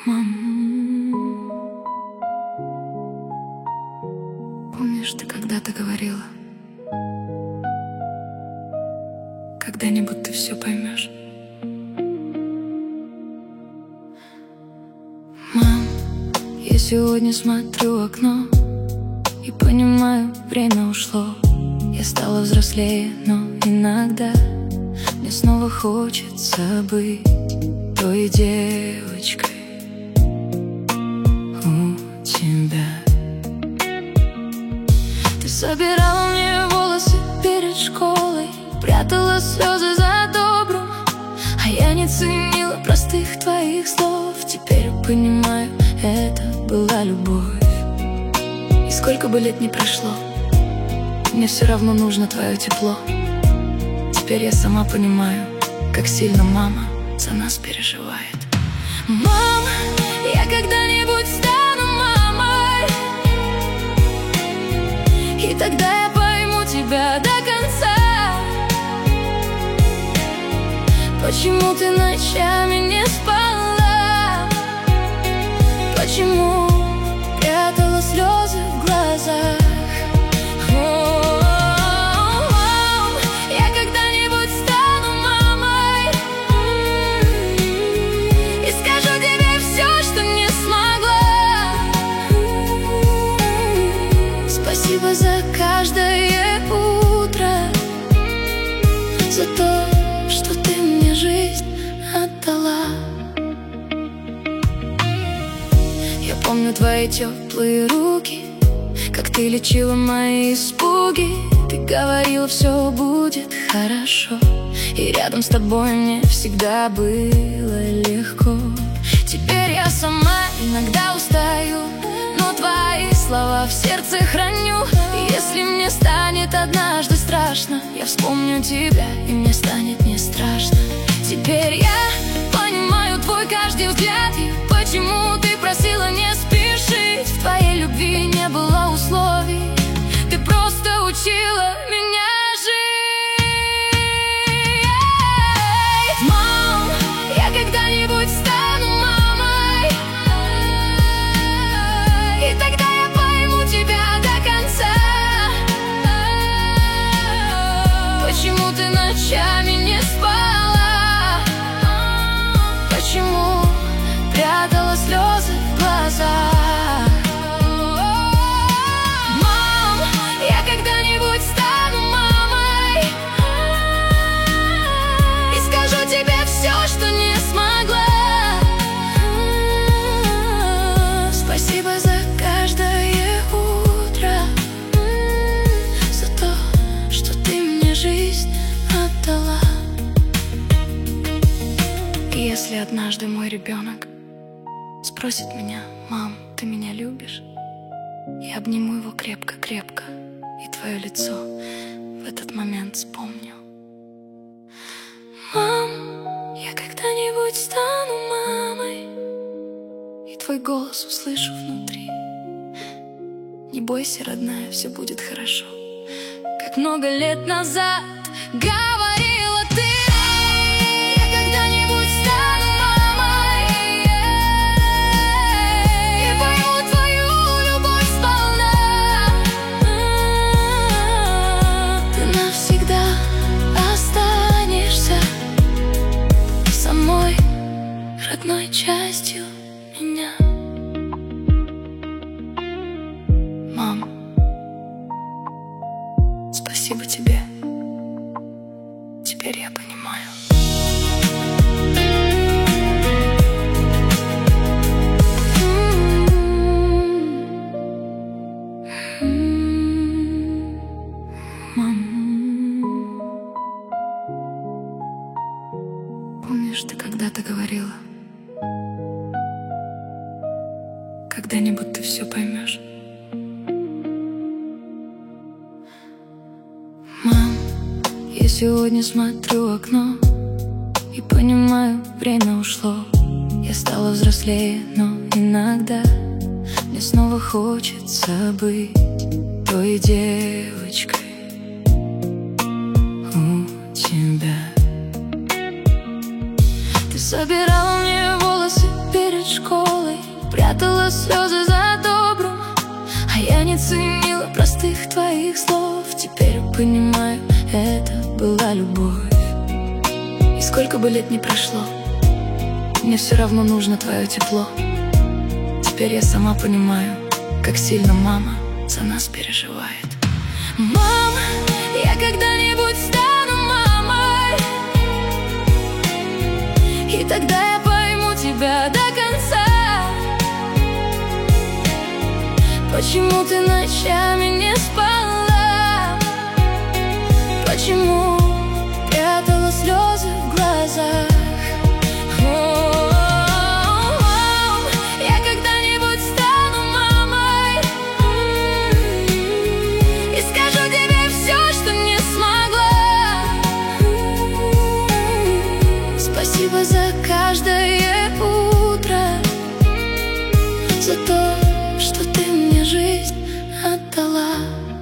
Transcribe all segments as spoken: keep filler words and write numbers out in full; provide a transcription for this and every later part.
Мам, помнишь, ты когда-то говорила, когда-нибудь ты все поймешь. Мам, я сегодня смотрю в окно и понимаю, время ушло. Я стала взрослее, но иногда мне снова хочется быть той девочкой у тебя. Ты собирала мне волосы перед школой, прятала слезы за добрым, а я не ценила простых твоих слов. Теперь понимаю, это была любовь. И сколько бы лет ни прошло, мне все равно нужно твое тепло. Теперь я сама понимаю, как сильно мама за нас переживает. Мама, я когда-нибудь стану мамой, и тогда я пойму тебя до конца. Почему ты ночами не спала? Почему прятала слезы в глазах? Спасибо за каждое утро, за то, что ты мне жизнь отдала. Я помню твои теплые руки, как ты лечила мои испуги. Ты говорила, все будет хорошо, и рядом с тобой мне всегда было легко. Теперь я сама иногда устаю, но твои слова в сердце храню. И если мне станет однажды страшно, я вспомню тебя, и мне станет не страшно. Теперь я понимаю твой каждый взгляд, и почему ты просила не спешить. В твоей любви не было условий, ты просто учила меня жить. Мам, я когда-нибудь стану мамой, и тогда я пойму тебя до конца. Почему ты ночами не спала? Почему прятала слезы в глазах? Мам, я когда-нибудь стану мамой и скажу тебе все, что не смогла. Спасибо за каждое утро, за то, что ты мне жизнь отдала. И если однажды мой ребенок спросит меня: мам, ты меня любишь? Я обниму его крепко-крепко, и твое лицо в этот момент вспомню. Мам, я когда-нибудь стану мамой, и твой голос услышу внутри. Не бойся, родная, все будет хорошо, как много лет назад говорила ты. Я когда-нибудь стану мамой и пойму твою любовь сполна. Ты навсегда останешься самой родной частью меня. Мам, спасибо тебе. Теперь я понимаю. Мам, помнишь, ты когда-то говорила, когда-нибудь ты все поймешь. Мам, я сегодня смотрю в окно и понимаю, время ушло. Я стала взрослее, но иногда мне снова хочется быть той девочкой у тебя. Ты собирала мне волосы перед школой, прятала слезы за добрым, а я не ценила простых твоих слов. Теперь понимаю, это была любовь. И сколько бы лет ни прошло, мне все равно нужно твое тепло. Теперь я сама понимаю, как сильно мама за нас переживает. Мама, я когда-нибудь стану мамой, и тогда я пойму тебя до конца. Почему ты ночами не спала? Почему прятала слезы в глазах? Спасибо за каждое утро, за то, что ты мне жизнь отдала.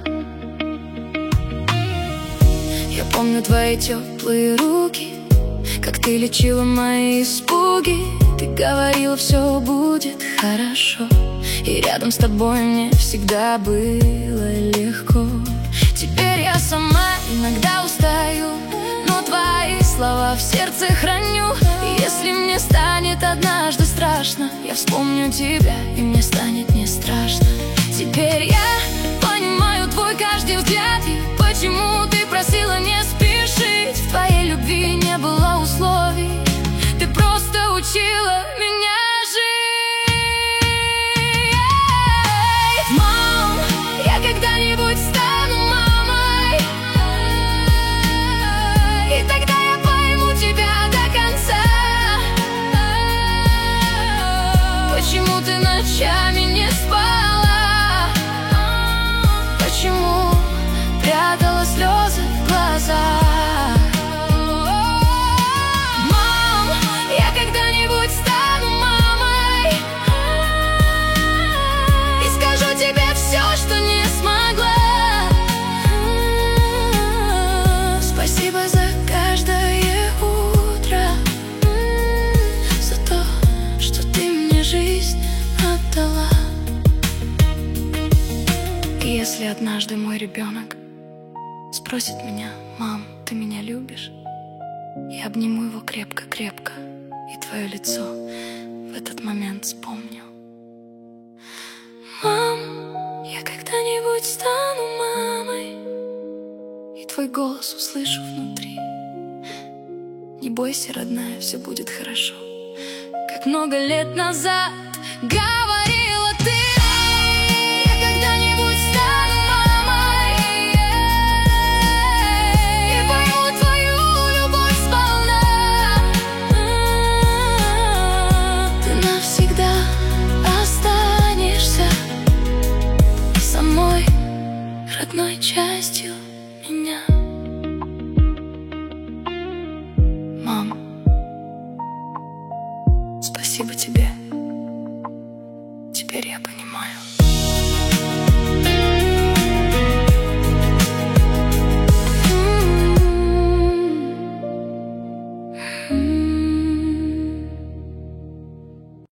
Я помню твои теплые руки, как ты лечила мои испуги. Ты говорила, все будет хорошо, и рядом с тобой мне всегда было легко. Теперь я сама иногда устаю, но твои слова в сердце храню. И если мне станет однажды страшно, я вспомню тебя, и мне станет не страшно. Теперь я понимаю твой каждый взгляд, и почему ты просила не спешить. В твоей любви не было условий, ты просто учила меня жить. Мам, я когда-нибудь стану мамой, и тогда я пойму тебя до конца. Почему ты ночами не спала? Почему прятала слезы в глазах? Мам, я когда-нибудь стану мамой, и скажу тебе все, что не смогла. Спасибо за каждое утро, за то, что ты мне жизнь отдала. И если однажды мой ребенок спросит меня: мам, ты меня любишь? Я обниму его крепко-крепко, и твое лицо в этот момент вспомню. Мам, я когда-нибудь стану мамой, и твой голос услышу внутри. Не бойся, родная, все будет хорошо, как много лет назад говорила ты. Я когда-нибудь стану мамой, и пойму твою любовь сполна. Ты навсегда останешься самой родной частью меня.